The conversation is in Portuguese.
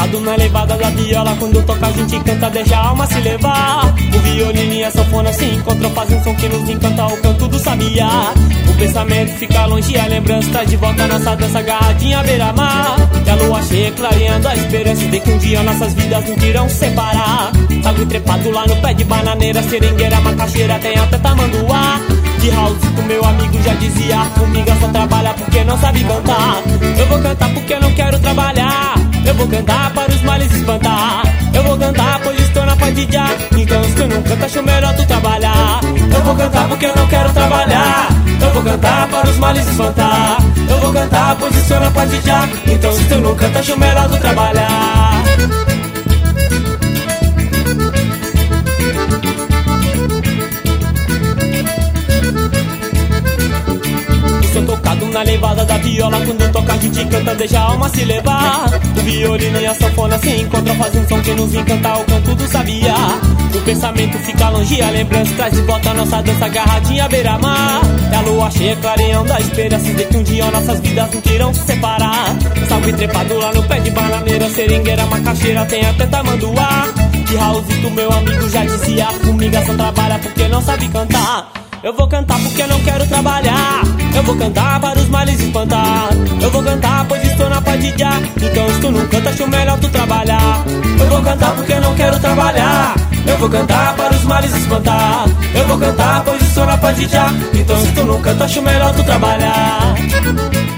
tocado na levada da viola. Quando toca a gente canta, deixa a alma se levar. O violino e a sanfona se encontram, fazem um som que nos encanta, o canto do sabiá. O pensamento fica longe, a lembrança traz de volta nossa dança agarradinha à beira-mar. E a lua cheia clareando a esperança de que um dia nossas vidas não irão se separar. Sabe trepado lá no pé de bananeira, seringueira, macaxeira, tem até tamanduá. De house com meu amigo já dizia, a formiga só trabalha porque não sabe cantar. Eu vou cantar porque não quero trabalhar. Eu vou cantar para os males espantar. Eu vou cantar pois estou na paz de já. Então se tu não canta, acho melhor tu trabalhar. Eu vou cantar porque não quero trabalhar. Eu vou cantar para os males espantar. Eu vou cantar pois estou na paz de já. Então se tu não canta, acho melhor tu trabalhar. Tocado na levada da viola, quando toca a gente canta, deixa a alma se levar. O violino e a sanfona se encontram, fazem um som que nos encanta, o canto do sabiá. O pensamento fica longe, a lembrança traz de volta nossa dança agarradinha à beira-mar. E a lua cheia clareando a esperança de que um dia nossas vidas não irão se separar. Salve trepado lá no pé de bananeira, seringueira, macaxeira, tem até tamanduá. De Raulzito meu amigo já dizia, a formiga só trabalha porque não sabe cantar. Eu vou cantar porque não quero trabalhar. Eu vou cantar para os males espantar. Eu vou cantar pois estou na paz de já. Então se tu não canta, acho melhor tu trabalhar. Eu vou cantar porque não quero trabalhar. Eu vou cantar para os males espantar. Eu vou cantar pois estou na paz de já. Então se tu não canta, acho melhor tu trabalhar.